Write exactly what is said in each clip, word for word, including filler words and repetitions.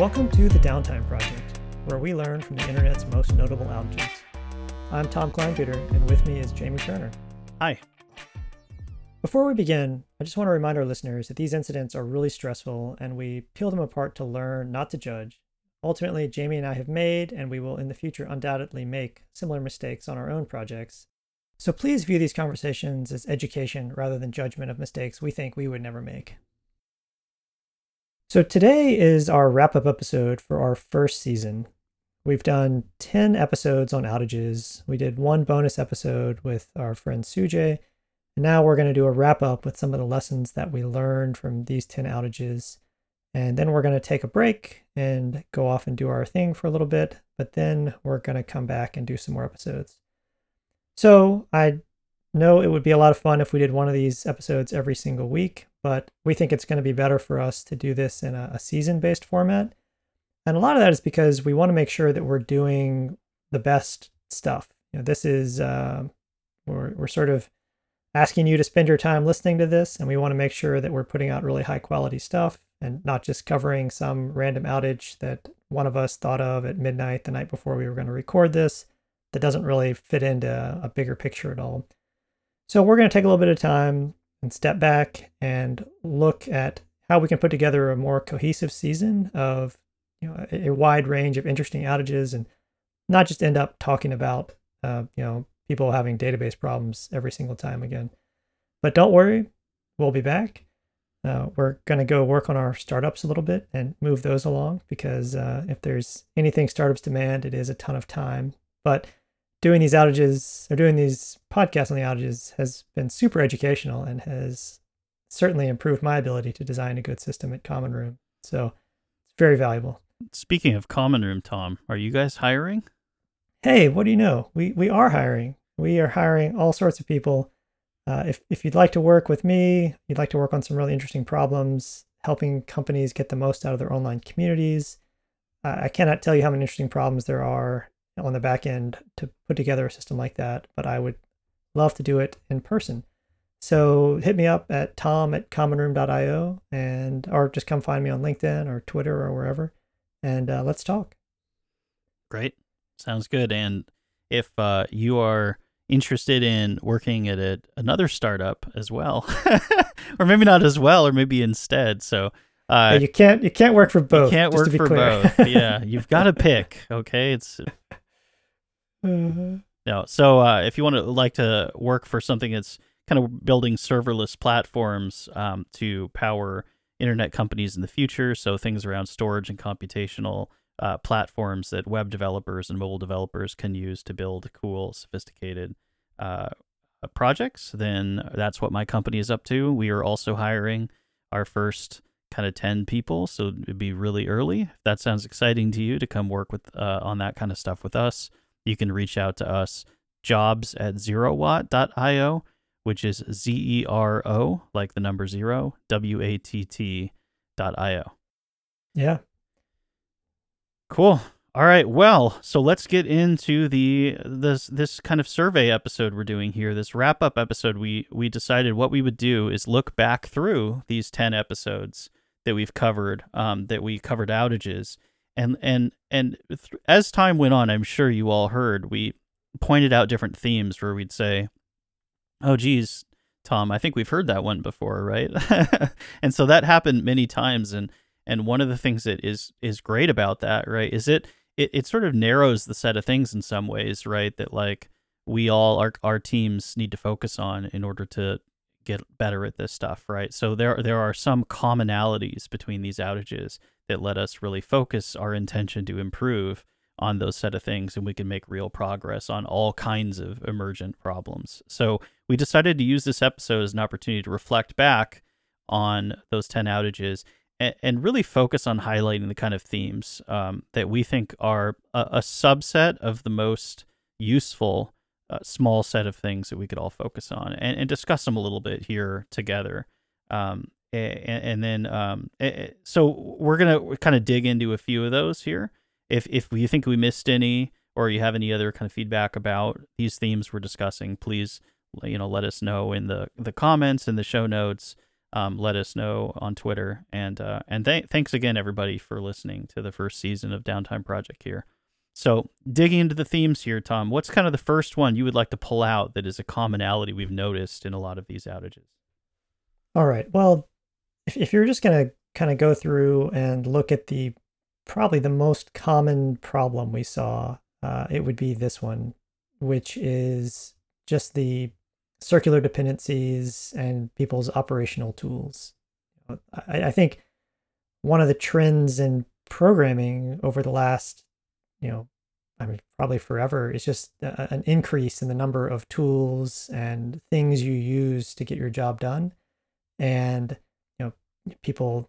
Welcome to the Downtime Project, where we learn from the internet's most notable outages. I'm Tom Kleinpeter, and with me is Jamie Turner. Hi. Before we begin, I just want to remind our listeners that these incidents are really stressful, and we peel them apart to learn, not to judge. Ultimately, Jamie and I have made, and we will in the future undoubtedly make, similar mistakes on our own projects. So please view these conversations as education rather than judgment of mistakes we think we would never make. So today is our wrap-up episode for our first season. We've done ten episodes on outages. We did one bonus episode with our friend Sujay, and now we're going to do a wrap-up with some of the lessons that we learned from these ten outages. And then we're going to take a break and go off and do our thing for a little bit, but then we're going to come back and do some more episodes. So I know it would be a lot of fun if we did one of these episodes every single week, but we think it's going to be better for us to do this in a, a season-based format. And a lot of that is because we want to make sure that we're doing the best stuff. You know, this is, uh, we're, we're sort of asking you to spend your time listening to this, and we want to make sure that we're putting out really high-quality stuff and not just covering some random outage that one of us thought of at midnight the night before we were going to record this that doesn't really fit into a bigger picture at all. So we're going to take a little bit of time and step back and look at how we can put together a more cohesive season of, you know, a, a wide range of interesting outages, and not just end up talking about, uh, you know, people having database problems every single time again. But don't worry, we'll be back. Uh, we're going to go work on our startups a little bit and move those along, because uh, if there's anything startups demand, it is a ton of time. But doing these outages or doing these podcasts on the outages has been super educational and has certainly improved my ability to design a good system at Common Room. So it's very valuable. Speaking of Common Room, Tom, are you guys hiring? Hey, what do you know? We we are hiring. We are hiring all sorts of people. Uh, if, if you'd like to work with me, you'd like to work on some really interesting problems, helping companies get the most out of their online communities. Uh, I cannot tell you how many interesting problems there are on the back end to put together a system like that, but I would love to do it in person. So hit me up at tom at commonroom dot io, and or just come find me on LinkedIn or Twitter or wherever, and uh, let's talk. Great. Sounds good. And if uh, you are interested in working at a, another startup as well, or maybe not as well, or maybe instead. So uh, yeah, you can't you can't work for both. You can't work for clear. both. Yeah, you've got to pick. Okay, it's uh-huh. no. So uh, if you want to like to work for something that's kind of building serverless platforms um, to power internet companies in the future, so things around storage and computational Uh, platforms that web developers and mobile developers can use to build cool, sophisticated uh, projects, then that's what my company is up to. We are also hiring our first kind of ten people, so it'd be really early. If that sounds exciting to you to come work with uh, on that kind of stuff with us, you can reach out to us, jobs at zerowatt dot io, which is Z E R O, like the number zero, W A T T dot I O. Yeah. Cool. All right. Well, so let's get into the this this kind of survey episode we're doing here. This wrap up episode. We we decided what we would do is look back through these ten episodes that we've covered, um, that we covered outages, and and and th- as time went on, I'm sure you all heard we pointed out different themes where we'd say, "Oh, geez, Tom, I think we've heard that one before, right?" And so that happened many times, and. And one of the things that is is great about that, right, is it, it it sort of narrows the set of things in some ways, right, that like we all, our our teams need to focus on in order to get better at this stuff, right? So there there are some commonalities between these outages that let us really focus our intention to improve on those set of things, and we can make real progress on all kinds of emergent problems. So we decided to use this episode as an opportunity to reflect back on those ten outages and really focus on highlighting the kind of themes um, that we think are a, a subset of the most useful uh, small set of things that we could all focus on, and, and discuss them a little bit here together. Um, and, and then, um, so we're going to kind of dig into a few of those here. If, if you think we missed any, or you have any other kind of feedback about these themes we're discussing, please, you know, let us know in the, the comments and the show notes. um, let us know on Twitter. And uh, and th- thanks again, everybody, for listening to the first season of Downtime Project here. So digging into the themes here, Tom, what's kind of the first one you would like to pull out that is a commonality we've noticed in a lot of these outages? All right. Well, if, if you're just going to kind of go through and look at the probably the most common problem we saw, uh, it would be this one, which is just the circular dependencies and people's operational tools. I, I think one of the trends in programming over the last, you know, I mean, probably forever, is just a, an increase in the number of tools and things you use to get your job done. And, you know, people,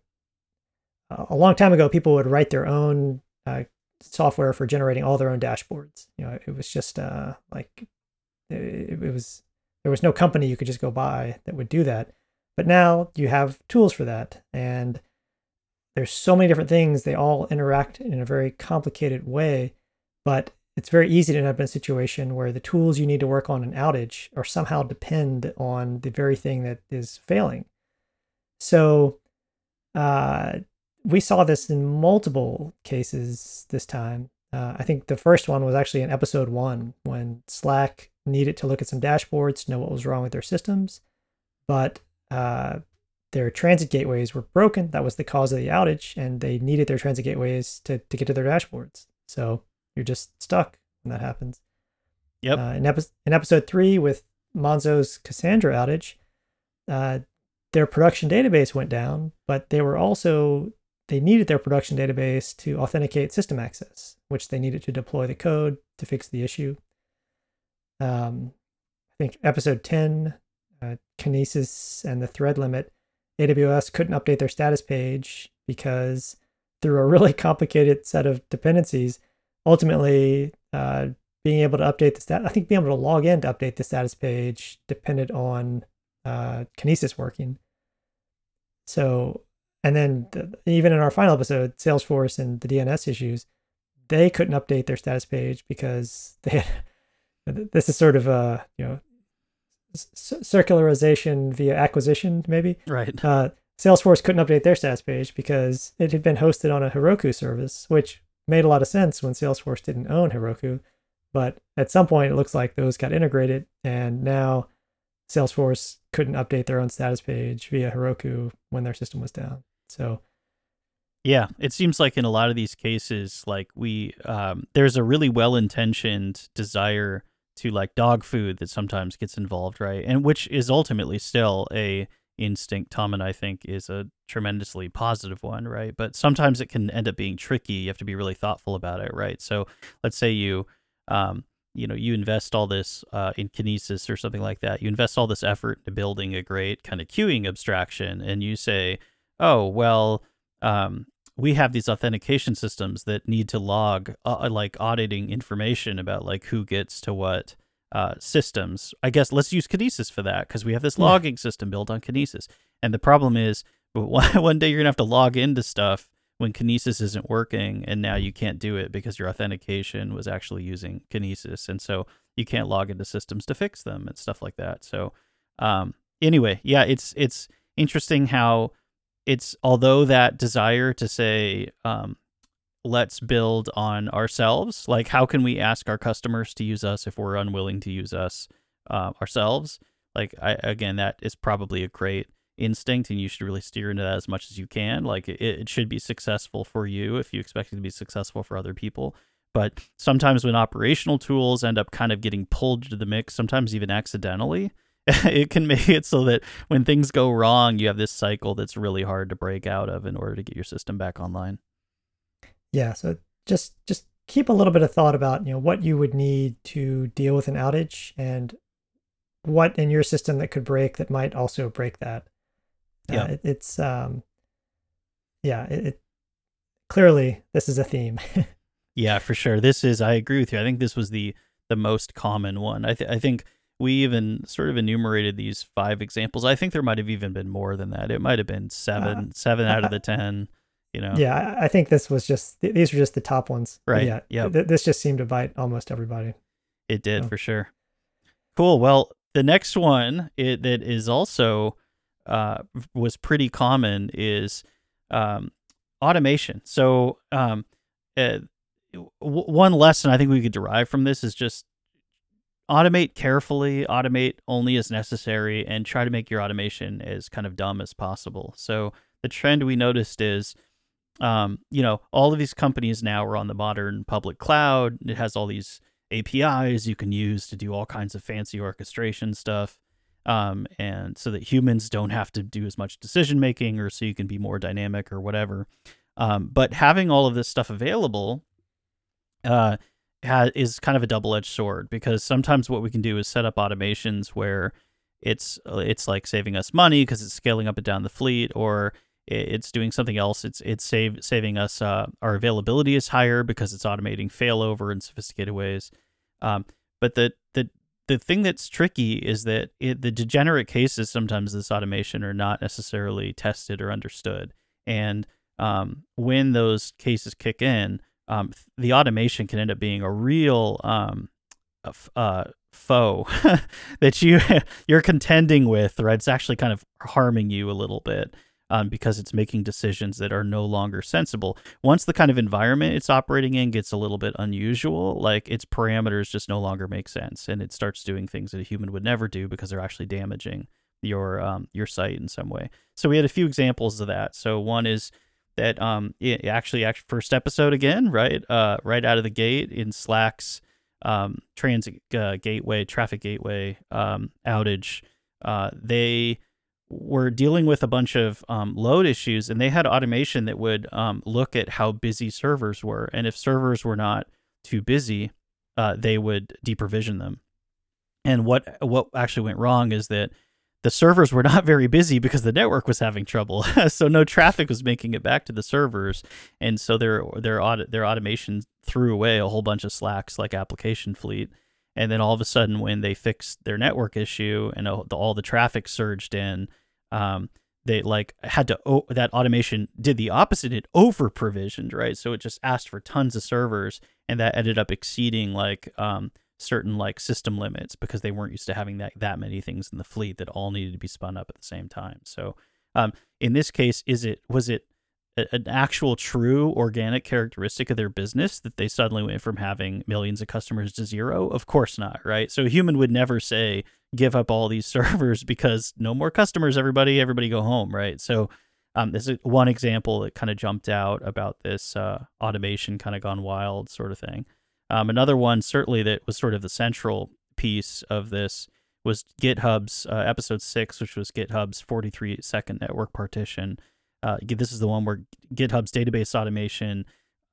a long time ago, people would write their own uh, software for generating all their own dashboards. You know, it was just uh, like, it, it was, there was no company you could just go buy that would do that. But now you have tools for that. And there's so many different things. They all interact in a very complicated way, but it's very easy to end up in a situation where the tools you need to work on an outage are somehow depend on the very thing that is failing. So uh, we saw this in multiple cases this time. Uh, I think the first one was actually in episode one, when Slack needed to look at some dashboards to know what was wrong with their systems, but uh, their transit gateways were broken. That was the cause of the outage, and they needed their transit gateways to, to get to their dashboards. So you're just stuck when that happens. Yep. Uh, in, epi- in episode three with Monzo's Cassandra outage, uh, their production database went down, but they were also, they needed their production database to authenticate system access, which they needed to deploy the code to fix the issue. Um, I think episode ten, uh, Kinesis and the thread limit, A W S couldn't update their status page because through a really complicated set of dependencies, ultimately uh, being able to update the stat, I think being able to log in to update the status page depended on uh, Kinesis working. So, and then the, even in our final episode, Salesforce and the D N S issues, they couldn't update their status page because they had, this is sort of a, you know, c- circularization via acquisition, maybe. Right. Uh, Salesforce couldn't update their status page because it had been hosted on a Heroku service, which made a lot of sense when Salesforce didn't own Heroku. But at some point, it looks like those got integrated, and now Salesforce couldn't update their own status page via Heroku when their system was down. So, yeah, it seems like in a lot of these cases, like we, um, there's a really well-intentioned desire to like dog food that sometimes gets involved, right? And which is ultimately still a instinct, Tom and I think is a tremendously positive one, right? But sometimes it can end up being tricky. You have to be really thoughtful about it, right? So let's say you, um, you know, you invest all this uh, in Kinesis or something like that. You invest all this effort into building a great kind of queuing abstraction, and you say, oh, well, um, we have these authentication systems that need to log uh, like auditing information about like who gets to what uh, systems. I guess let's use Kinesis for that because we have this Yeah. logging system built on Kinesis. And the problem is one day you're going to have to log into stuff when Kinesis isn't working, and now you can't do it because your authentication was actually using Kinesis. And so you can't log into systems to fix them and stuff like that. So um, anyway, yeah, it's it's interesting how it's, although that desire to say, um, let's build on ourselves, like how can we ask our customers to use us if we're unwilling to use us uh, ourselves? Like, I, again, that is probably a great instinct, and you should really steer into that as much as you can. Like it, it should be successful for you if you expect it to be successful for other people. But sometimes when operational tools end up kind of getting pulled into the mix, sometimes even accidentally, it can make it so that when things go wrong, you have this cycle that's really hard to break out of in order to get your system back online. Yeah, so just just keep a little bit of thought about, you know, what you would need to deal with an outage and what in your system that could break that might also break that. Yeah, uh, it, it's um, yeah, it, it clearly this is a theme. yeah, for sure. This is, I agree with you. I think this was the the most common one. I th- I think we even sort of enumerated these five examples. I think there might have even been more than that. It might have been seven, Uh, seven out of I, the ten. You know. yeah, I, I think this was just th- these were just the top ones. But Right. yeah, Yep. th- this just seemed to bite almost everybody. It did So. for sure. Cool. Well, the next one it, that is also uh, was pretty common is um, automation. So um, uh, w- one lesson I think we could derive from this is just automate carefully, automate only as necessary, and try to make your automation as kind of dumb as possible. So the trend we noticed is, um, you know, all of these companies now are on the modern public cloud. It has all these A P Is you can use to do all kinds of fancy orchestration stuff. Um, and so that humans don't have to do as much decision making, or so you can be more dynamic or whatever. Um, but having all of this stuff available uh, ha- is kind of a double-edged sword, because sometimes what we can do is set up automations where it's uh, it's like saving us money because it's scaling up and down the fleet, or i- it's doing something else. It's it's save, saving us uh, our availability is higher because it's automating failover in sophisticated ways. Um, but the the the thing that's tricky is that it, the degenerate cases sometimes this automation are not necessarily tested or understood, and um, when those cases kick in, um, the automation can end up being a real um, a f- uh, foe that you you're contending with, right? It's actually kind of harming you a little bit, um, because it's making decisions that are no longer sensible. Once the kind of environment it's operating in gets a little bit unusual, like its parameters just no longer make sense, and it starts doing things that a human would never do because they're actually damaging your um, your site in some way. So we had a few examples of that. So one is that um, it actually, actually first episode again, right, uh, right out of the gate in Slack's um, transit uh, gateway, traffic gateway um, outage, uh, they were dealing with a bunch of um, load issues, and they had automation that would um, look at how busy servers were, and if servers were not too busy, uh, they would deprovision them. And what what actually went wrong is that the servers were not very busy because the network was having trouble, so no traffic was making it back to the servers, and so their their audit their automation threw away a whole bunch of Slack's like application fleet. And then all of a sudden, when they fixed their network issue and all the, all the traffic surged in, um, they like had to o- that automation did the opposite. It over provisioned, right? So it just asked for tons of servers, and that ended up exceeding like um, certain like system limits because they weren't used to having that that many things in the fleet that all needed to be spun up at the same time. So um, in this case, is it was it a, an actual true organic characteristic of their business that they suddenly went from having millions of customers to zero? Of course not, right? So a human would never say give up all these servers because no more customers, everybody, everybody go home, right? So um, this is one example that kind of jumped out about this uh, automation kind of gone wild sort of thing. Um, another one, certainly, that was sort of the central piece of this was GitHub's uh, episode six, which was GitHub's forty-three second network partition. Uh, this is the one where GitHub's database automation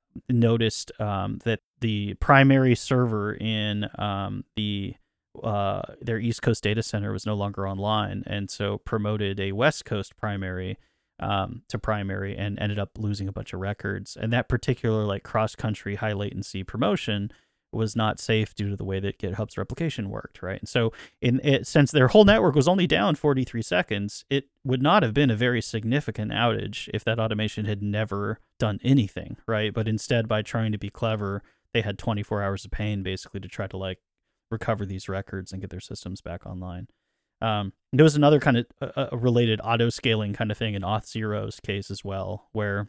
noticed um, that the primary server in um, the uh, their East Coast data center was no longer online, and so promoted a West Coast primary um, to primary, and ended up losing a bunch of records. And that particular like cross country high latency promotion was not safe due to the way that GitHub's replication worked, right? And so in it, since their whole network was only down forty-three seconds, it would not have been a very significant outage if that automation had never done anything, right? But instead, by trying to be clever, they had twenty-four hours of pain basically to try to like recover these records and get their systems back online. Um, there was another kind of uh, a related auto scaling kind of thing in Auth0's case as well, where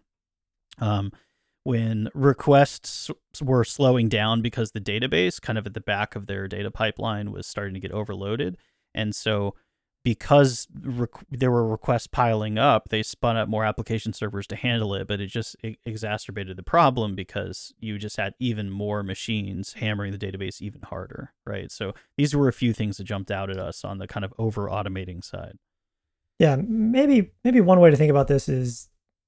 um, when requests were slowing down because the database kind of at the back of their data pipeline was starting to get overloaded. And so because rec- there were requests piling up, they spun up more application servers to handle it, but it just it exacerbated the problem because you just had even more machines hammering the database even harder, right? So these were a few things that jumped out at us on the kind of over automating side. Yeah, maybe maybe one way to think about this is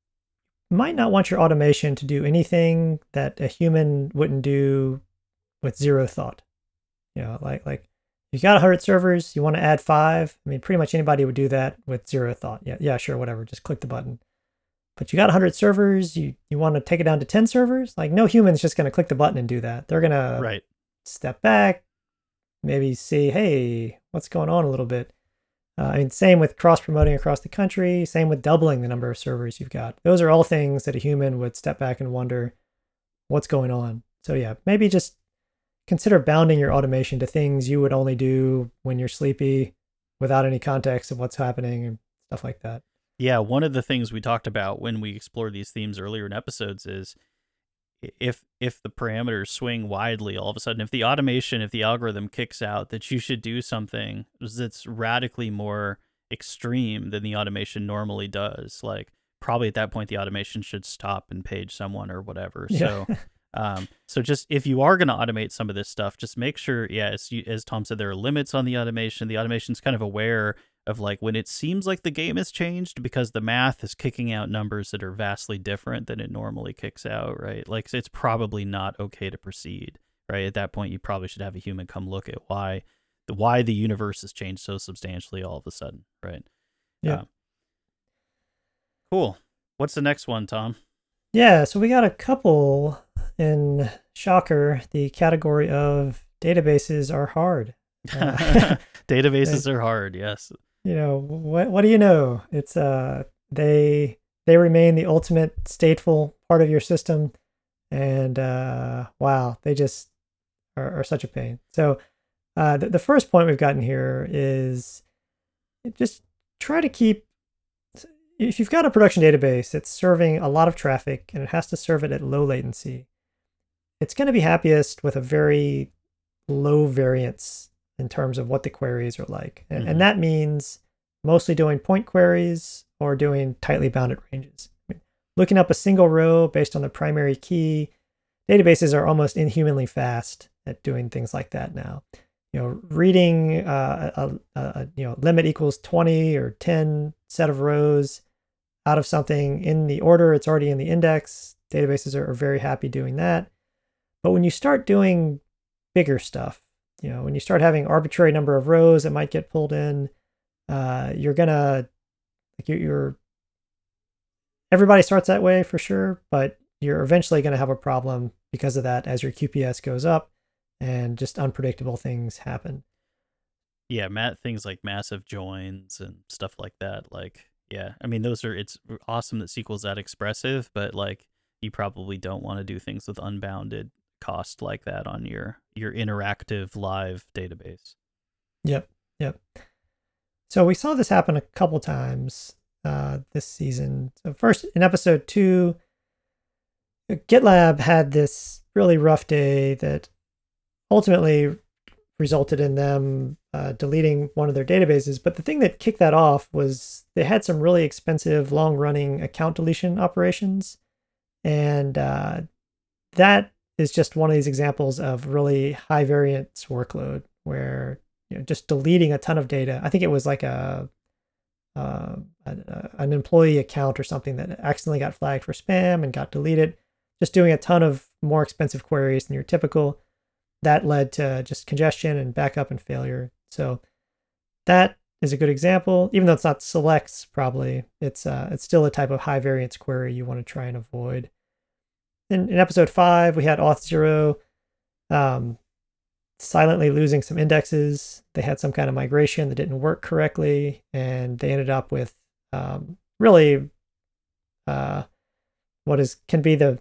you might not want your automation to do anything that a human wouldn't do with zero thought. You know, like like you got one hundred servers, you want to add five. I mean, pretty much anybody would do that with zero thought. Yeah, yeah, sure, whatever. Just click the button. But you got one hundred servers, you, you want to take it down to ten servers? Like, no human's just going to click the button and do that. They're going to right. step back, maybe see, hey, what's going on a little bit. Uh, I mean, same with cross-promoting across the country, same with doubling the number of servers you've got. Those are all things that a human would step back and wonder, what's going on? So yeah, maybe just consider bounding your automation to things you would only do when you're sleepy without any context of what's happening and stuff like that. Yeah, one of the things we talked about when we explored these themes earlier in episodes is if if the parameters swing widely all of a sudden, if the automation, if the algorithm kicks out that you should do something that's radically more extreme than the automation normally does, like probably at that point the automation should stop and page someone or whatever. Yeah. So um so just if you are going to automate some of this stuff, just make sure, yeah, as, you, as Tom said, there are limits on the automation. The automation's kind of aware of like when it seems like the game has changed because the math is kicking out numbers that are vastly different than it normally kicks out, right? Like it's probably not okay to proceed, right? At that point, you probably should have a human come look at why the why the universe has changed so substantially all of a sudden, right? Yeah. Uh, cool. What's the next one, Tom? Yeah, so we got a couple in Shocker, the category of databases are hard. Uh, databases are hard, yes. You know, what what do you know? It's uh they they remain the ultimate stateful part of your system, and uh wow, they just are, are such a pain. So uh the, the first point we've gotten here is just try to keep, if you've got a production database that's serving a lot of traffic and it has to serve it at low latency, it's going to be happiest with a very low variance in terms of what the queries are like. And, mm-hmm. and that means mostly doing point queries or doing tightly bounded ranges. I mean, looking up a single row based on the primary key, databases are almost inhumanly fast at doing things like that now. You know, reading uh, a, a you know limit equals twenty or ten set of rows out of something in the order it's already in the index, databases are, are very happy doing that. But when you start doing bigger stuff, you know, when you start having arbitrary number of rows that might get pulled in, uh, you're gonna, like you're, you're, everybody starts that way for sure, but you're eventually gonna have a problem because of that as your Q P S goes up and just unpredictable things happen. Yeah, Matt, things like massive joins and stuff like that. Like, yeah, I mean, those are, it's awesome that S Q L's that expressive, but like, you probably don't want to do things with unbounded cost like that on your your interactive live database. Yep, yep. So we saw this happen a couple times uh, this season. So first, in episode two, GitLab had this really rough day that ultimately resulted in them uh, deleting one of their databases. But the thing that kicked that off was they had some really expensive, long-running account deletion operations, and uh, that is just one of these examples of really high variance workload where, you know, just deleting a ton of data. I think it was like a, uh, a an employee account or something that accidentally got flagged for spam and got deleted. Just doing a ton of more expensive queries than your typical, that led to just congestion and backup and failure. So that is a good example. Even though it's not selects, probably it's uh, it's still a type of high variance query you want to try and avoid. In, in episode five, we had Auth zero um, silently losing some indexes. They had some kind of migration that didn't work correctly, and they ended up with um, really uh, what is can be the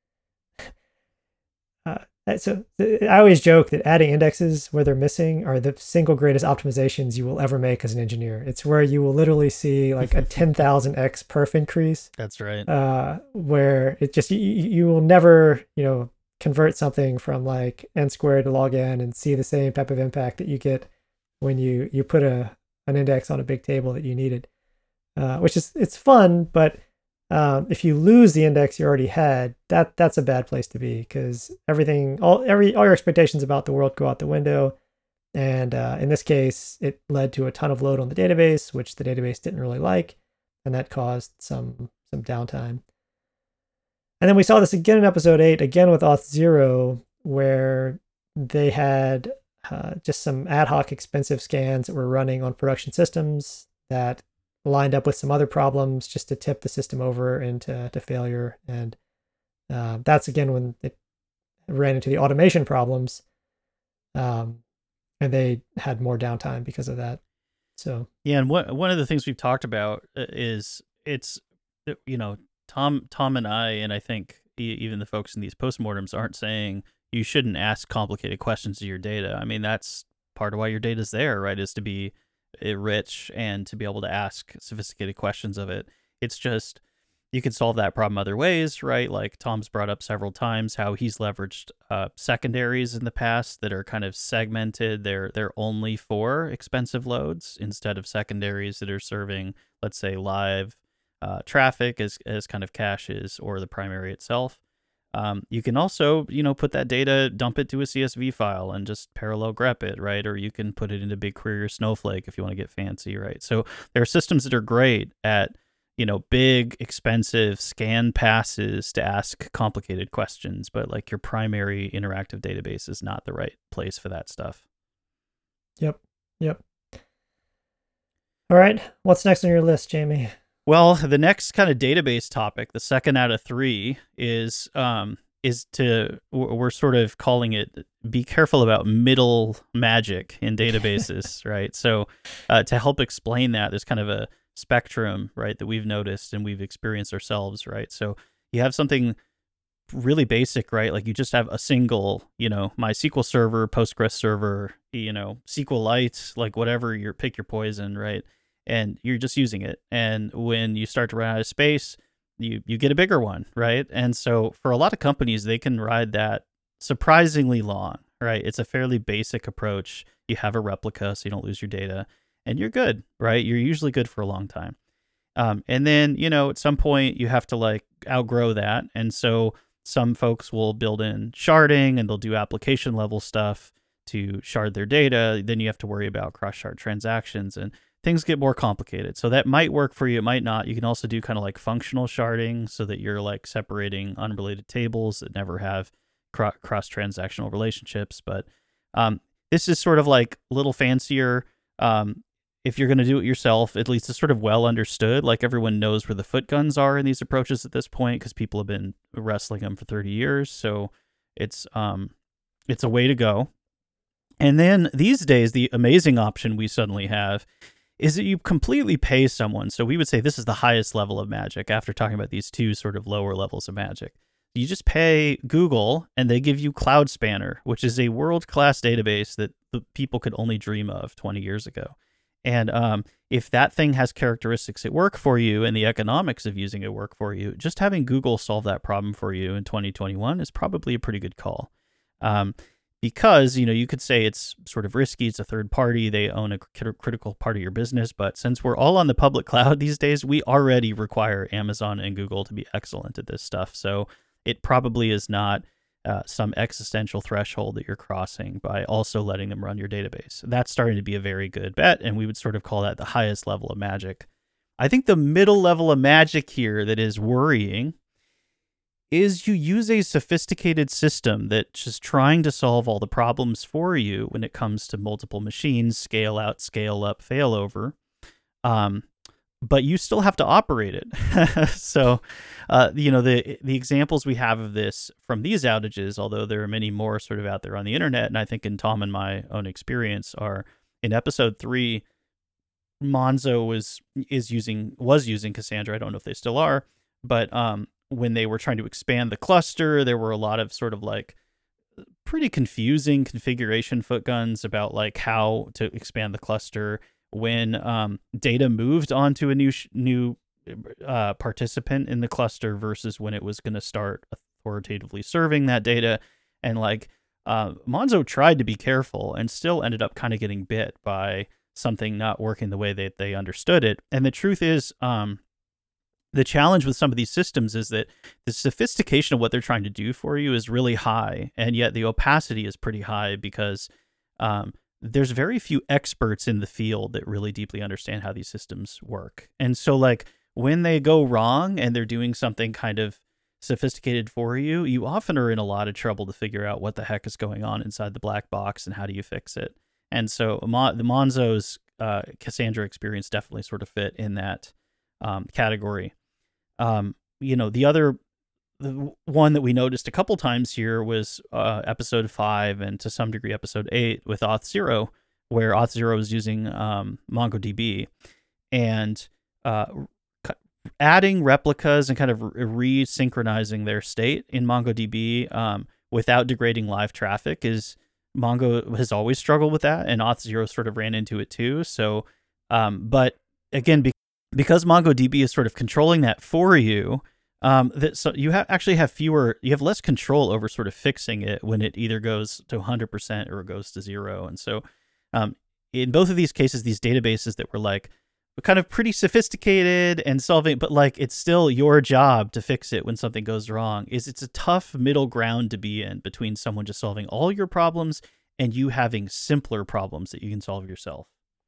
uh, so I always joke that adding indexes where they're missing are the single greatest optimizations you will ever make as an engineer. It's where you will literally see like a ten thousand x perf increase. That's right. Uh, where it just, you, you will never, you know, convert something from like n squared to log n and see the same type of impact that you get when you, you put a an index on a big table that you needed, uh, which is, it's fun, but Um, if you lose the index you already had, that that's a bad place to be, because everything, all every all your expectations about the world go out the window. And uh, in this case, it led to a ton of load on the database, which the database didn't really like, and that caused some some downtime. And then we saw this again in episode eight, again with Auth zero, where they had uh, just some ad hoc expensive scans that were running on production systems that lined up with some other problems just to tip the system over into to failure. And uh, that's again when it ran into the automation problems, um, and they had more downtime because of that. So yeah, and what one of the things we've talked about is it's, you know, Tom Tom and I, and I think even the folks in these postmortems aren't saying you shouldn't ask complicated questions to your data. I mean, that's part of why your data's there, right? Is to be rich and to be able to ask sophisticated questions of it. It's just, you can solve that problem other ways, right? Like Tom's brought up several times how he's leveraged uh, secondaries in the past that are kind of segmented. They're they're only for expensive loads instead of secondaries that are serving, let's say, live uh, traffic as as kind of caches or the primary itself. Um, you can also, you know, put that data, dump it to a C S V file and just parallel grep it, right? Or you can put it into BigQuery or Snowflake if you want to get fancy, right? So there are systems that are great at, you know, big, expensive scan passes to ask complicated questions, but like your primary interactive database is not the right place for that stuff. Yep. Yep. All right. What's next on your list, Jamie? Well, the next kind of database topic, the second out of three, is um, is to, we're sort of calling it, be careful about middle magic in databases, right? So uh, to help explain that, there's kind of a spectrum, right, that we've noticed and we've experienced ourselves, right? So you have something really basic, right? Like you just have a single, you know, MySQL server, Postgres server, you know, SQLite, like whatever, your pick your poison, right? And you're just using it. And when you start to run out of space, you you get a bigger one, right? And so for a lot of companies, they can ride that surprisingly long, right? It's a fairly basic approach. You have a replica so you don't lose your data, and you're good, right? You're usually good for a long time. Um, and then, you know, at some point you have to like outgrow that. And so some folks will build in sharding and they'll do application level stuff to shard their data. Then you have to worry about cross shard transactions and things get more complicated. So that might work for you. It might not. You can also do kind of like functional sharding so that you're like separating unrelated tables that never have cro- cross transactional relationships. But um, this is sort of like a little fancier. Um, if you're going to do it yourself, at least it's sort of well understood. Like everyone knows where the foot guns are in these approaches at this point because people have been wrestling them for thirty years. So it's um, it's a way to go. And then these days, the amazing option we suddenly have is that you completely pay someone. So we would say this is the highest level of magic after talking about these two sort of lower levels of magic. You just pay Google and they give you Cloud Spanner, which is a world-class database that the people could only dream of twenty years ago. And um, if that thing has characteristics that work for you and the economics of using it work for you, just having Google solve that problem for you in twenty twenty-one is probably a pretty good call. Um, Because, you know, you could say it's sort of risky. It's a third party. They own a critical part of your business. But since we're all on the public cloud these days, we already require Amazon and Google to be excellent at this stuff. So it probably is not uh, some existential threshold that you're crossing by also letting them run your database. That's starting to be a very good bet. And we would sort of call that the highest level of magic. I think the middle level of magic here that is worrying is you use a sophisticated system that's just trying to solve all the problems for you when it comes to multiple machines, scale out, scale up, failover. Um, but you still have to operate it. so, uh, you know, the the examples we have of this from these outages, although there are many more sort of out there on the internet, and I think in Tom and my own experience, are in episode three, Monzo was is using was using Cassandra. I don't know if they still are, but um. when they were trying to expand the cluster, there were a lot of sort of like pretty confusing configuration footguns about like how to expand the cluster. When um, data moved onto a new sh- new uh, participant in the cluster versus when it was going to start authoritatively serving that data. And like uh, Monzo tried to be careful and still ended up kind of getting bit by something not working the way that they understood it. And the truth is, um, the challenge with some of these systems is that the sophistication of what they're trying to do for you is really high, and yet the opacity is pretty high because um, there's very few experts in the field that really deeply understand how these systems work. And so like when they go wrong and they're doing something kind of sophisticated for you, you often are in a lot of trouble to figure out what the heck is going on inside the black box and how do you fix it. And so the Monzo's uh, Cassandra experience definitely sort of fit in that um, category. Um, you know, the other the one that we noticed a couple times here was uh, episode five and to some degree episode eight with Auth0, where Auth0 is using um, MongoDB and uh, adding replicas and kind of re-synchronizing their state in MongoDB um, without degrading live traffic is Mongo has always struggled with that, and Auth0 sort of ran into it too. So Um, but again, be- because MongoDB is sort of controlling that for you, um, that so you have actually have fewer, you have less control over sort of fixing it when it either goes to one hundred percent or it goes to zero. And so, um, in both of these cases, these databases that were like kind of pretty sophisticated and solving, but like it's still your job to fix it when something goes wrong. Is it's a tough middle ground to be in between someone just solving all your problems and you having simpler problems that you can solve yourself.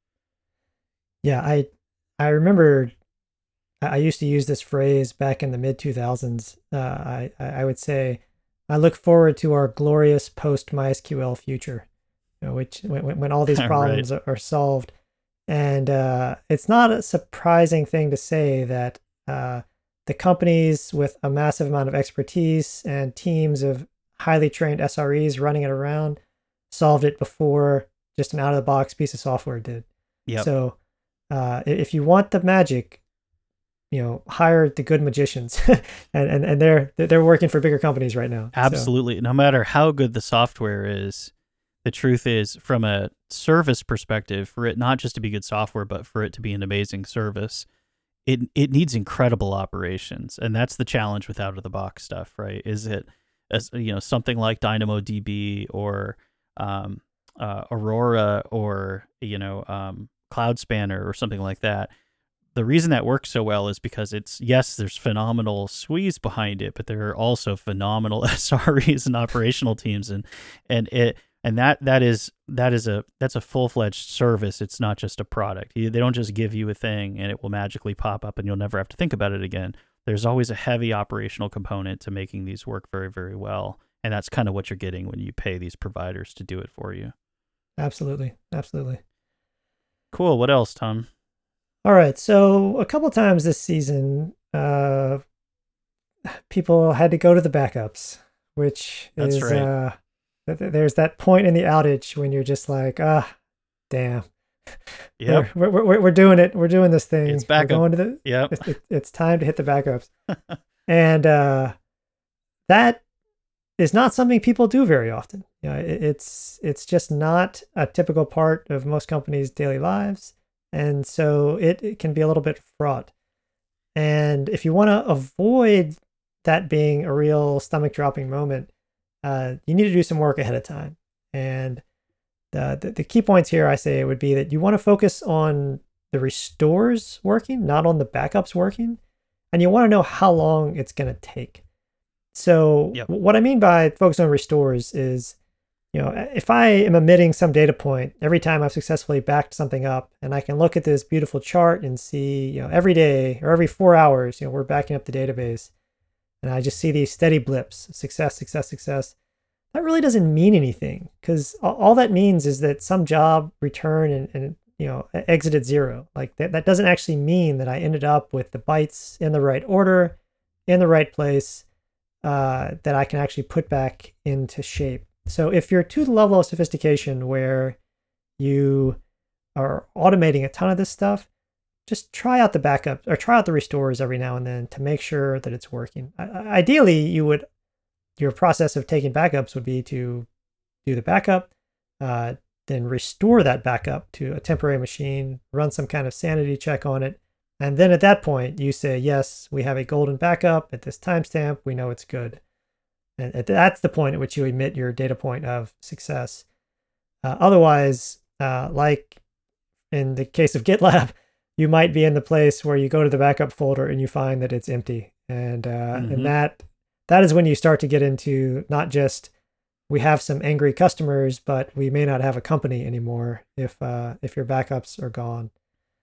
Yeah, I I remember I used to use this phrase back in the mid two thousands. Uh, I I would say, I look forward to our glorious post MySQL future, you know, which when, when all these problems right. are, are solved. And uh, it's not a surprising thing to say that uh, the companies with a massive amount of expertise and teams of highly trained S R Es running it around solved it before just an out-of-the-box piece of software did. Yep. So uh, if you want the magic, you know, hire the good magicians, and, and and they're they're working for bigger companies right now. Absolutely. So. No matter how good the software is, the truth is, from a service perspective, for it not just to be good software, but for it to be an amazing service, it it needs incredible operations, and that's the challenge with out of the box stuff, right? Is it as you know something like DynamoDB or um, uh, Aurora or you know um, Cloud Spanner or something like that? The reason that works so well is because it's, yes, there's phenomenal S W Es behind it, but there are also phenomenal S R Es and operational teams, and and it and that that is that is a that's a full-fledged service. It's not just a product. They don't just give you a thing and it will magically pop up and you'll never have to think about it again. There's always a heavy operational component to making these work very, very well, and that's kind of what you're getting when you pay these providers to do it for you. Absolutely, absolutely. Cool. What else, Tom? All right, so a couple times this season, uh, people had to go to the backups, which That's is, right. uh, th- there's that point in the outage when you're just like, ah, damn. Yeah, we're, we're, we're, we're doing it. We're doing this thing. It's backup. We're going to the, yep. It's, it, it's time to hit the backups. And uh, that is not something people do very often. You know, it, it's, it's just not a typical part of most companies' daily lives. And so it, it can be a little bit fraught. And if you want to avoid that being a real stomach dropping moment, uh, you need to do some work ahead of time. And the, the, the key points here, I say, would be that you want to focus on the restores working, not on the backups working. And you want to know how long it's going to take. So yep. what I mean by focus on restores is, you know, if I am emitting some data point every time I've successfully backed something up, and I can look at this beautiful chart and see, you know, every day or every four hours, you know, we're backing up the database, and I just see these steady blips, success, success, success. That really doesn't mean anything, because all that means is that some job returned and, and you know, exited zero. Like that, that doesn't actually mean that I ended up with the bytes in the right order, in the right place, uh, that I can actually put back into shape. So if you're to the level of sophistication where you are automating a ton of this stuff, just try out the backup or try out the restores every now and then to make sure that it's working. Ideally, you would, your process of taking backups would be to do the backup, uh, then restore that backup to a temporary machine, run some kind of sanity check on it. And then at that point, you say, yes, we have a golden backup at this timestamp. We know it's good. And that's the point at which you emit your data point of success. Uh, otherwise, uh, like in the case of GitLab, you might be in the place where you go to the backup folder and you find that it's empty. And uh, mm-hmm. and that that is when you start to get into not just we have some angry customers, but we may not have a company anymore if uh, if your backups are gone.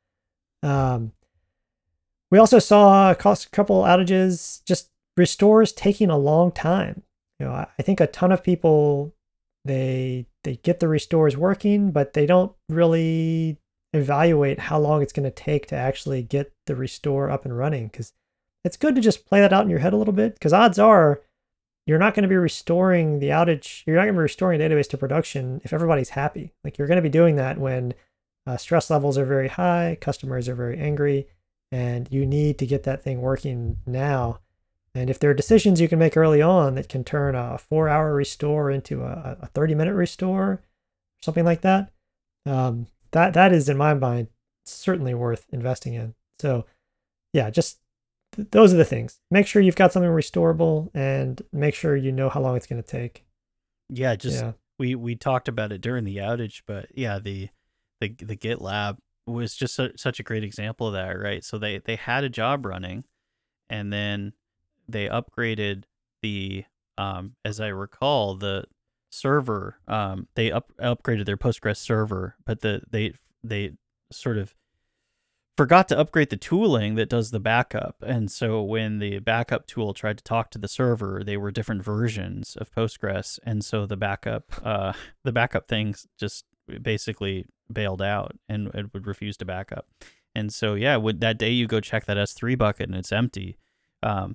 Um, we also saw a couple outages, just restores taking a long time. You know, I think a ton of people, they they get the restores working, but they don't really evaluate how long it's going to take to actually get the restore up and running. Because it's good to just play that out in your head a little bit, because odds are you're not going to be restoring the outage, you're not going to be restoring a database to production if everybody's happy. Like you're going to be doing that when uh, stress levels are very high, customers are very angry, and you need to get that thing working now. And if there are decisions you can make early on that can turn a four hour restore into a, a thirty minute restore, something like that, um, that that is, in my mind, certainly worth investing in. So yeah, just th- those are the things. Make sure you've got something restorable, and make sure you know how long it's going to take. Yeah, just Yeah. we we talked about it during the outage, but yeah, the the the GitLab was just su- such a great example of that, right? So they they had a job running, and then they upgraded the um as I recall, the server, um they up upgraded their Postgres server, but the they they sort of forgot to upgrade the tooling that does the backup. And so when the backup tool tried to talk to the server, they were different versions of Postgres. And so the backup, uh, the backup things just basically bailed out and it would refuse to back up. And so, yeah, would that day you go check that S three bucket and it's empty. Um,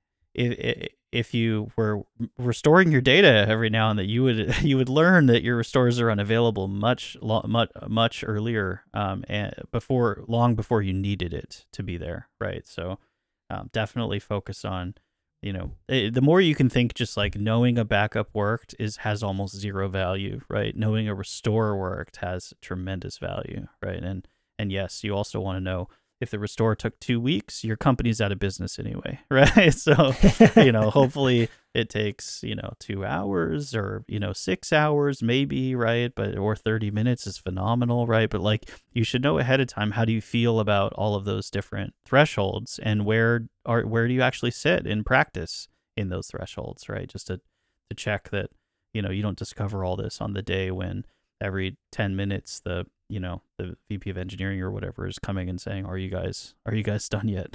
if, if you were restoring your data every now and then, you would you would learn that your restores are unavailable much much much earlier, um, and before long before you needed it to be there, right? So um, definitely focus on, you know, it, the more you can think just like knowing a backup worked is has almost zero value, right? Knowing a restore worked has tremendous value, right? And and yes, you also want to know, if the restore took two weeks, your company's out of business anyway, right? So, you know, hopefully it takes, you know, two hours or, you know, six hours maybe, right? But, or thirty minutes is phenomenal, right? But like, you should know ahead of time, how do you feel about all of those different thresholds, and where are, where do you actually sit in practice in those thresholds, right? Just to, to check that, you know, you don't discover all this on the day when every ten minutes, the, you know, the V P of engineering or whatever is coming and saying, are you guys, are you guys done yet?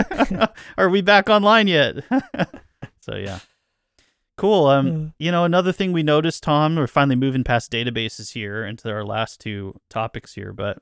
Are we back online yet? So, yeah. Cool. Um, you know, another thing we noticed, Tom, we're finally moving past databases here into our last two topics here, but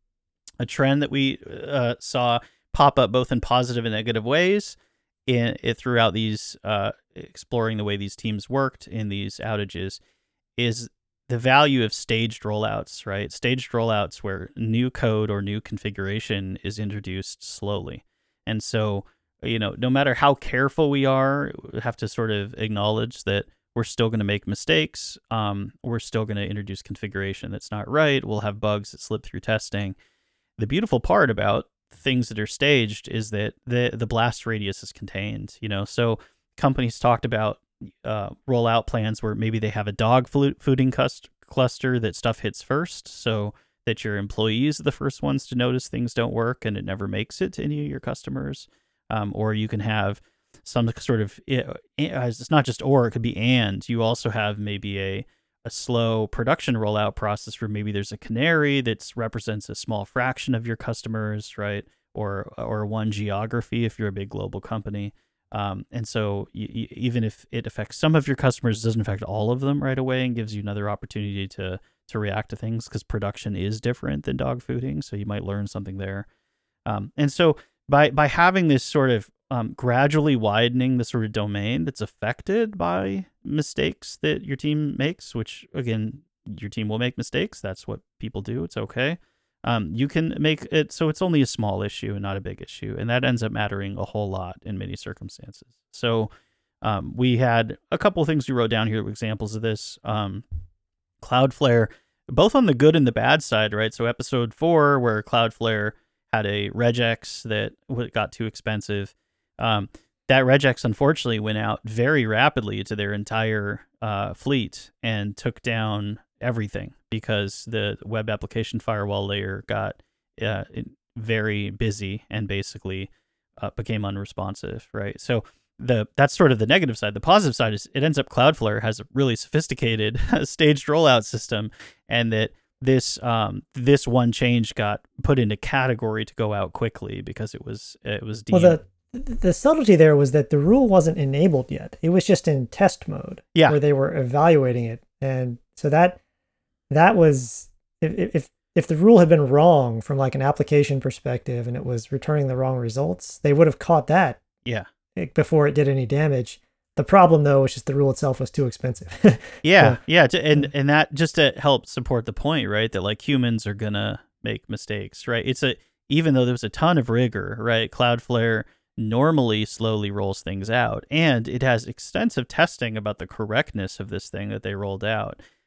a trend that we uh, saw pop up both in positive and negative ways in it throughout these, uh, exploring the way these teams worked in these outages, is the value of staged rollouts, right? Staged rollouts where new code or new configuration is introduced slowly. And so, you know, no matter how careful we are, we have to sort of acknowledge that we're still going to make mistakes. Um, we're still going to introduce configuration that's not right. We'll have bugs that slip through testing. The beautiful part about things that are staged is that the the blast radius is contained, you know? So companies talked about uh, rollout plans where maybe they have a dog fooding cust- cluster that stuff hits first, so that your employees are the first ones to notice things don't work and it never makes it to any of your customers. Um, or you can have some sort of, it's not just or, it could be and. You also have maybe a, a slow production rollout process where maybe there's a canary that represents a small fraction of your customers, right? Or, or one geography if you're a big global company. Um, and so you, you, even if it affects some of your customers, it doesn't affect all of them right away, and gives you another opportunity to to react to things, because production is different than dog fooding. So you might learn something there. Um, and so by by having this sort of um, gradually widening the sort of domain that's affected by mistakes that your team makes, which again, your team will make mistakes. That's what people do. It's okay. Um, you can make it so it's only a small issue and not a big issue. And that ends up mattering a whole lot in many circumstances. So um, we had a couple of things we wrote down here, examples of this. Um, Cloudflare, both on the good and the bad side, right? So episode four, where Cloudflare had a regex that got too expensive. Um, that regex, unfortunately, went out very rapidly to their entire uh, fleet and took down everything, because the web application firewall layer got uh, very busy and basically uh, became unresponsive, right? So the that's sort of the negative side. The positive side is it ends up Cloudflare has a really sophisticated staged rollout system, and that this um, this one change got put into category to go out quickly because it was it was deemed. Well, the the subtlety there was that the rule wasn't enabled yet. It was just in test mode, yeah. where they were evaluating it, and so that that was if if if the rule had been wrong from like an application perspective and it was returning the wrong results, they would have caught that yeah before it did any damage. The problem, though, was just the rule itself was too expensive. yeah, so, yeah, to, and and that just to help support the point, right? That like humans are gonna make mistakes, right? It's a even though there's a ton of rigor, right? Cloudflare normally slowly rolls things out, and it has extensive testing about the correctness of this thing that they rolled out.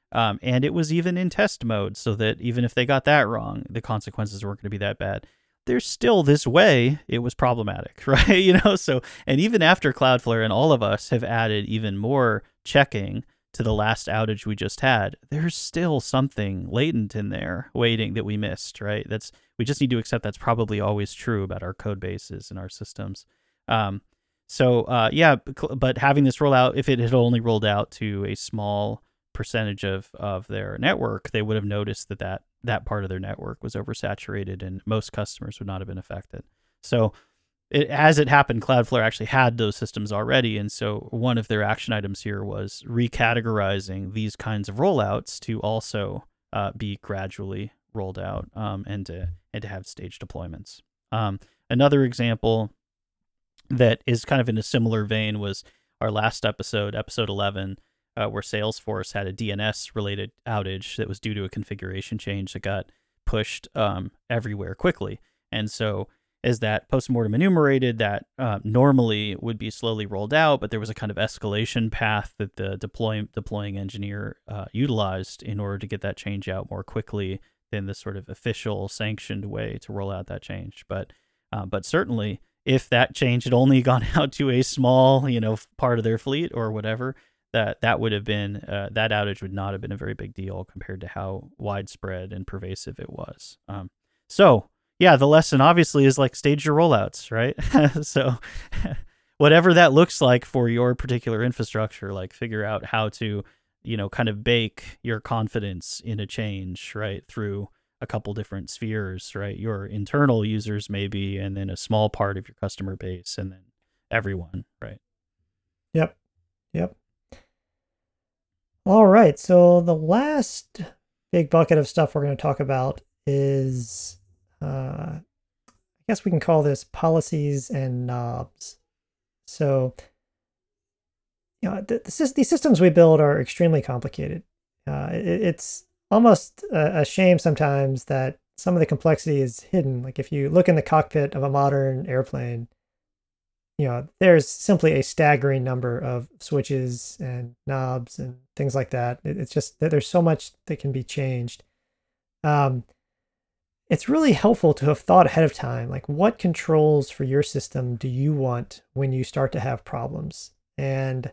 Um, and it was even in test mode, so that even if they got that wrong, the consequences weren't going to be that bad. There's still this way it was problematic, right? You know, so, and even after Cloudflare and all of us have added even more checking to the last outage we just had, there's still something latent in there waiting that we missed, right? That's, we just need to accept that's probably always true about our code bases and our systems. Um, so uh, yeah, but having this roll out, if it had only rolled out to a small percentage of, of their network, they would have noticed that, that that part of their network was oversaturated and most customers would not have been affected. So it, as it happened, Cloudflare actually had those systems already. And so one of their action items here was recategorizing these kinds of rollouts to also uh, be gradually rolled out um, and to and to have staged deployments. Um, another example that is kind of in a similar vein was our last episode, episode eleven, uh, where Salesforce had a D N S-related outage that was due to a configuration change that got pushed um, everywhere quickly. And so as that postmortem enumerated, that uh, normally would be slowly rolled out, but there was a kind of escalation path that the deploy, deploying engineer uh, utilized in order to get that change out more quickly than the sort of official sanctioned way to roll out that change. But uh, but certainly, if that change had only gone out to a small, you know, part of their fleet or whatever, that that would have been uh, that outage would not have been a very big deal compared to how widespread and pervasive it was. Um, so. Yeah, the lesson obviously is like stage your rollouts, right? So whatever that looks like for your particular infrastructure, like figure out how to, you know, kind of bake your confidence in a change, right? Through a couple different spheres, right? Your internal users maybe, and then a small part of your customer base, and then everyone, right? Yep. Yep. All right. So the last big bucket of stuff we're going to talk about is Uh, I guess we can call this policies and knobs. So, you know, the, the, these systems we build are extremely complicated. Uh, it, it's almost a, a shame sometimes that some of the complexity is hidden. Like if you look in the cockpit of a modern airplane, you know, there's simply a staggering number of switches and knobs and things like that. It, it's just that there's so much that can be changed. Um, It's really helpful to have thought ahead of time, like what controls for your system do you want when you start to have problems? And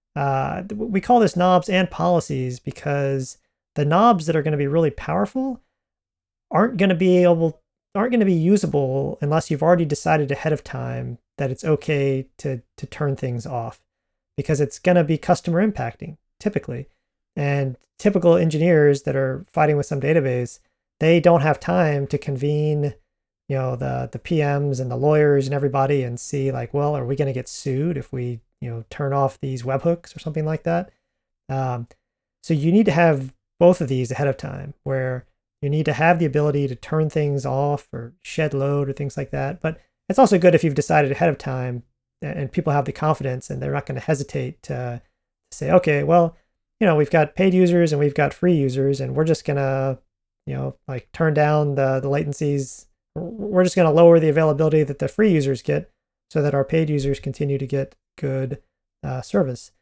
uh, we call this knobs and policies because the knobs that are going to be really powerful aren't going to be able, aren't going to be usable unless you've already decided ahead of time that it's okay to to turn things off, because it's going to be customer impacting typically. And typical engineers that are fighting with some database, they don't have time to convene, you know, the the P Ms and the lawyers and everybody and see like, well, are we going to get sued if we, you know, turn off these webhooks or something like that? Um, so you need to have both of these ahead of time, where you need to have the ability to turn things off or shed load or things like that. But it's also good if you've decided ahead of time and people have the confidence and they're not going to hesitate to say, okay, well, you know, we've got paid users and we've got free users, and we're just going to, you know, like turn down the, the latencies. We're just going to lower the availability that the free users get so that our paid users continue to get good uh, service.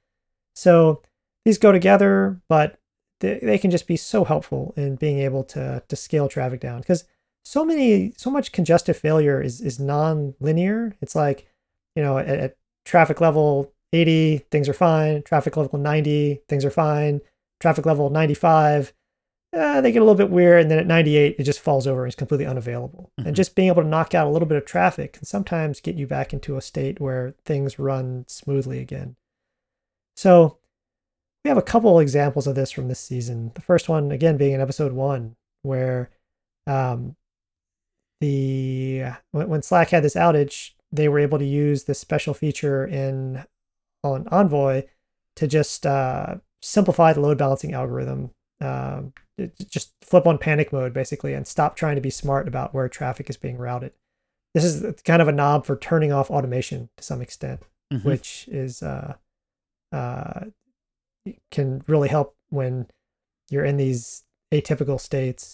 So these go together, but they, they can just be so helpful in being able to, to scale traffic down, because so many, so much congestive failure is, is non-linear. It's like, you know, at, at traffic level eighty, things are fine. Traffic level ninety, things are fine. Traffic level ninety-five, Uh, they get a little bit weird, and then at ninety-eight, it just falls over and is completely unavailable. Mm-hmm. And just being able to knock out a little bit of traffic can sometimes get you back into a state where things run smoothly again. So we have a couple examples of this from this season. The first one, again, being in episode one, where um, the when, when Slack had this outage, they were able to use this special feature in on Envoy to just uh, simplify the load balancing algorithm. Um, just flip on panic mode basically and stop trying to be smart about where traffic is being routed. This is kind of a knob for turning off automation to some extent, mm-hmm. which is uh, uh, can really help when you're in these atypical states.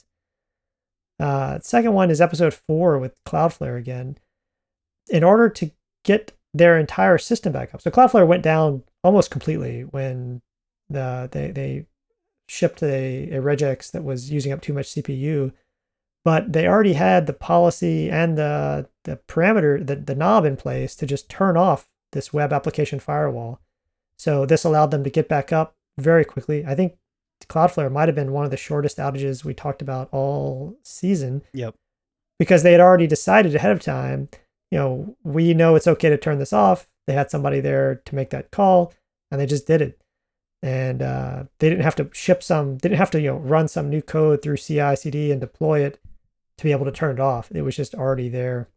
Uh, second one is episode four with Cloudflare again. In order to get their entire system back up, so Cloudflare went down almost completely when the they they shipped a, a regex that was using up too much C P U, but they already had the policy and the the parameter, the, the knob in place to just turn off this web application firewall. So this allowed them to get back up very quickly. I think Cloudflare might have been one of the shortest outages we talked about all season. Yep. Because they had already decided ahead of time, you know, we know it's okay to turn this off. They had somebody there to make that call, and they just did it. And uh, they didn't have to ship some, didn't have to, you know, run some new code through C I C D and deploy it to be able to turn it off. It was just already there.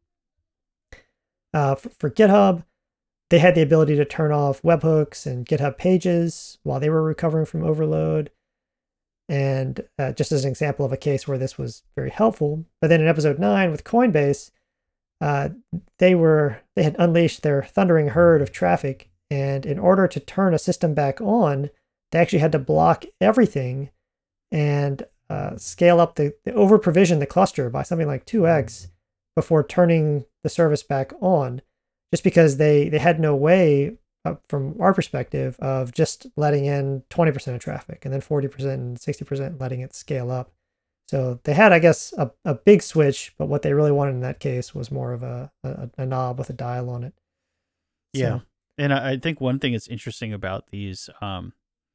Uh, for, for GitHub, they had the ability to turn off webhooks and GitHub pages while they were recovering from overload. And uh, just as an example of a case where this was very helpful. But then in episode nine with Coinbase, uh, they were they had unleashed their thundering herd of traffic. And in order to turn a system back on, they actually had to block everything and uh, scale up the, the over provision the cluster by something like two x before turning the service back on, just because they, they had no way, uh, from our perspective, of just letting in twenty percent of traffic and then forty percent and sixty percent letting it scale up. So they had, I guess, a, a big switch, but what they really wanted in that case was more of a, a, a knob with a dial on it. So, yeah. And I think one thing that's interesting about these um,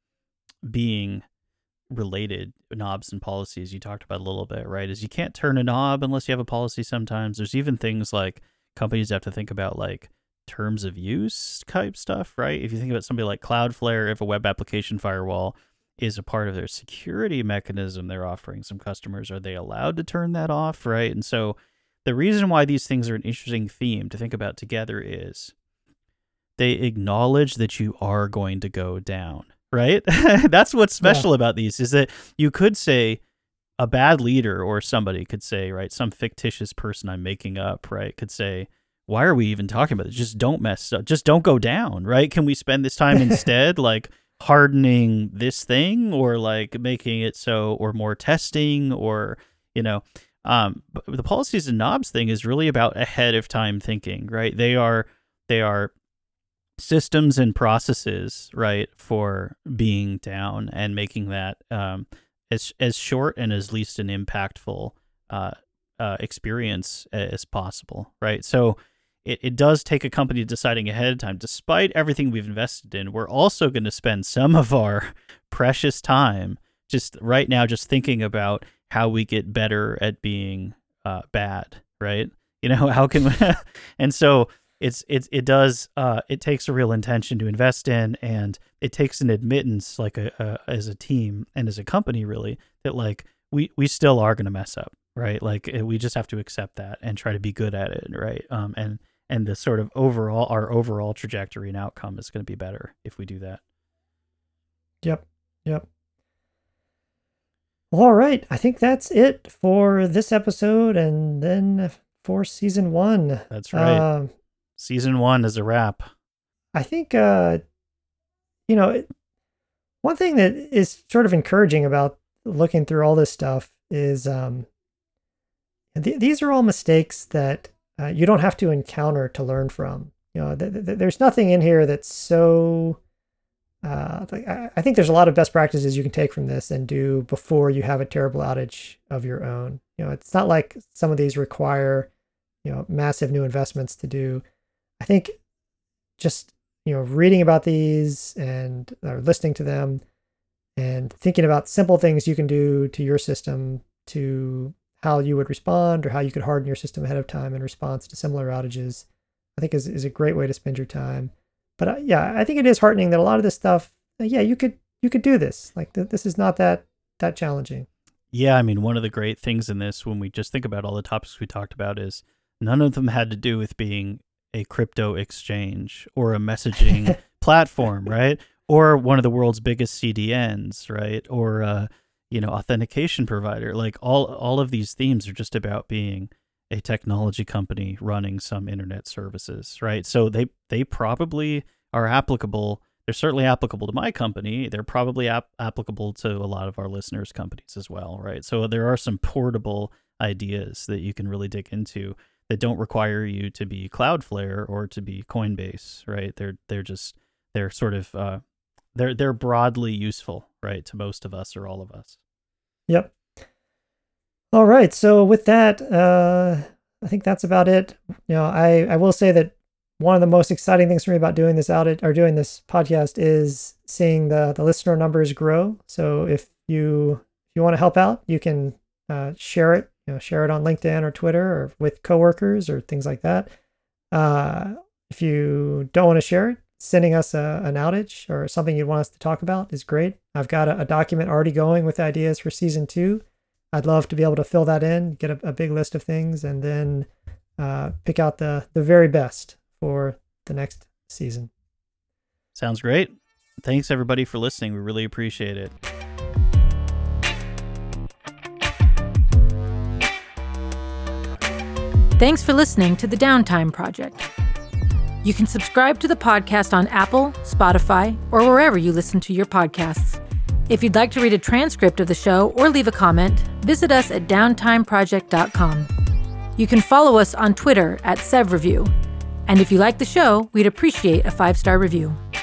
being related knobs and policies you talked about a little bit, right, is you can't turn a knob unless you have a policy sometimes. There's even things like companies have to think about like terms of use type stuff, right? If you think about somebody like Cloudflare, if a web application firewall is a part of their security mechanism they're offering some customers, are they allowed to turn that off, right? And so the reason why these things are an interesting theme to think about together is they acknowledge that you are going to go down, right? That's what's special yeah. about these, is that you could say a bad leader or somebody could say, right, some fictitious person I'm making up, right, could say, why are we even talking about this? Just don't mess up. Just don't go down, right? Can we spend this time instead like hardening this thing, or like making it so, or more testing, or, you know, um, but the policies and knobs thing is really about ahead of time thinking, right? They are, they are systems and processes, right, for being down and making that um, as as short and as least an impactful uh, uh, experience as possible, right? So it, it does take a company deciding ahead of time, despite everything we've invested in, we're also going to spend some of our precious time just right now just thinking about how we get better at being uh, bad, right? You know, how can we, and so It's it it does uh it takes a real intention to invest in, and it takes an admittance, like a, a as a team and as a company, really, that like we we still are going to mess up, right? Like we just have to accept that and try to be good at it, right? Um and and the sort of overall our overall trajectory and outcome is going to be better if we do that. Yep. Yep. All right, I think that's it for this episode, and then for season one. That's right. Uh, Season one is a wrap. I think, uh, you know, one thing that is sort of encouraging about looking through all this stuff is um, th- these are all mistakes that uh, you don't have to encounter to learn from. You know, th- th- there's nothing in here that's so. Uh, I-, I think there's a lot of best practices you can take from this and do before you have a terrible outage of your own. You know, it's not like some of these require, you know, massive new investments to do. I think just, you know, reading about these and or listening to them and thinking about simple things you can do to your system, to how you would respond or how you could harden your system ahead of time in response to similar outages, I think is, is a great way to spend your time. But uh, yeah, I think it is heartening that a lot of this stuff, yeah, you could you could do this. Like th- this is not that that challenging. Yeah, I mean, one of the great things in this, when we just think about all the topics we talked about, is none of them had to do with being a crypto exchange or a messaging platform, right? Or one of the world's biggest C D Ns, right? Or a, you know, authentication provider. Like all all of these themes are just about being a technology company running some internet services, right? So they they probably are applicable. They're certainly applicable to my company. They're probably ap- applicable to a lot of our listeners' companies as well, right? So there are some portable ideas that you can really dig into that don't require you to be Cloudflare or to be Coinbase, right? They're they're just they're sort of uh, they're they're broadly useful, right, to most of us or all of us. Yep. All right. So with that, uh, I think that's about it. You know, I, I will say that one of the most exciting things for me about doing this audit or doing this podcast is seeing the, the listener numbers grow. So if you if you want to help out, you can uh, share it, you know, share it on LinkedIn or Twitter or with coworkers or things like that. Uh, if you don't want to share it, sending us a, an outage or something you want us to talk about is great. I've got a, a document already going with ideas for season two. I'd love to be able to fill that in, get a, a big list of things, and then uh, pick out the the very best for the next season. Sounds great. Thanks everybody for listening. We really appreciate it. Thanks for listening to the Downtime Project. You can subscribe to the podcast on Apple, Spotify, or wherever you listen to your podcasts. If you'd like to read a transcript of the show or leave a comment, visit us at downtime project dot com. You can follow us on Twitter at SevReview. And if you like the show, we'd appreciate a five-star review.